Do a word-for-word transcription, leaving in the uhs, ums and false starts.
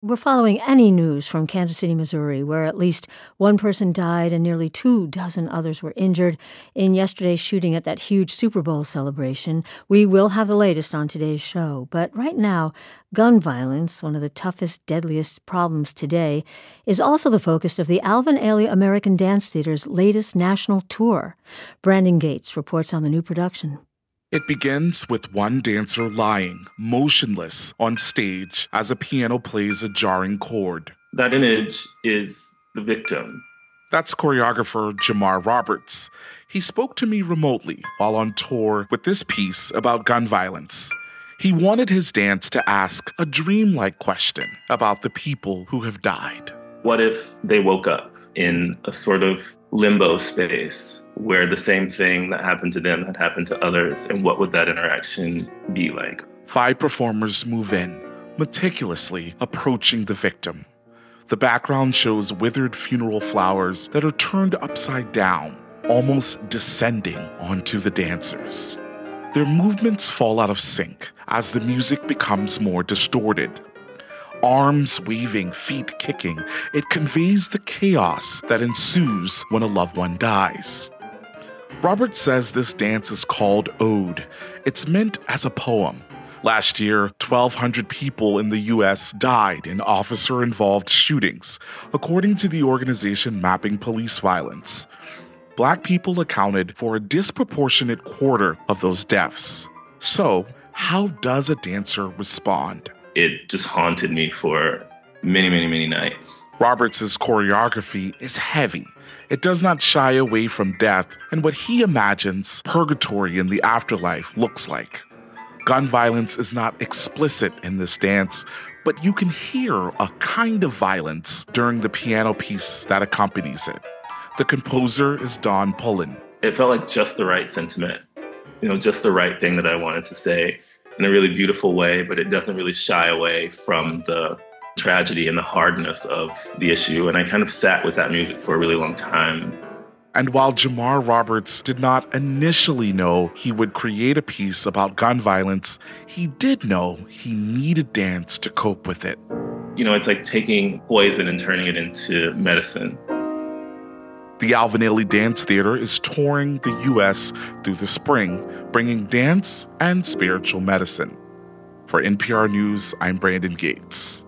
We're following any news from Kansas City, Missouri, where at least one person died and nearly two dozen others were injured in yesterday's shooting at that huge Super Bowl celebration. We will have the latest on today's show. But right now, gun violence, one of the toughest, deadliest problems today, is also the focus of the Alvin Ailey American Dance Theater's latest national tour. Brandon Gates reports on the new production. It begins with one dancer lying, motionless, on stage as a piano plays a jarring chord. That image is the victim. That's choreographer Jamar Roberts. He spoke to me remotely while on tour with this piece about gun violence. He wanted his dance to ask a dreamlike question about the people who have died. What if they woke up in a sort of limbo space where the same thing that happened to them had happened to others, and what would that interaction be like? Five performers move in, meticulously approaching the victim. The background shows withered funeral flowers that are turned upside down, almost descending onto the dancers. Their movements fall out of sync as the music becomes more distorted. Arms waving, feet kicking, it conveys the chaos that ensues when a loved one dies. Robert says this dance is called Ode. It's meant as a poem. Last year, twelve hundred people in the U S died in officer-involved shootings, according to the organization Mapping Police Violence. Black people accounted for a disproportionate quarter of those deaths. So, how does a dancer respond? It just haunted me for many, many, many nights. Roberts' choreography is heavy. It does not shy away from death and what he imagines purgatory in the afterlife looks like. Gun violence is not explicit in this dance, but you can hear a kind of violence during the piano piece that accompanies it. The composer is Don Pullen. It felt like just the right sentiment, you know, just the right thing that I wanted to say in a really beautiful way, but it doesn't really shy away from the tragedy and the hardness of the issue. And I kind of sat with that music for a really long time. And while Jamar Roberts did not initially know he would create a piece about gun violence, he did know he needed dance to cope with it. You know, it's like taking poison and turning it into medicine. The Alvin Ailey Dance Theater is touring the U S through the spring, bringing dance and spiritual medicine. For N P R News, I'm Brandon Gates.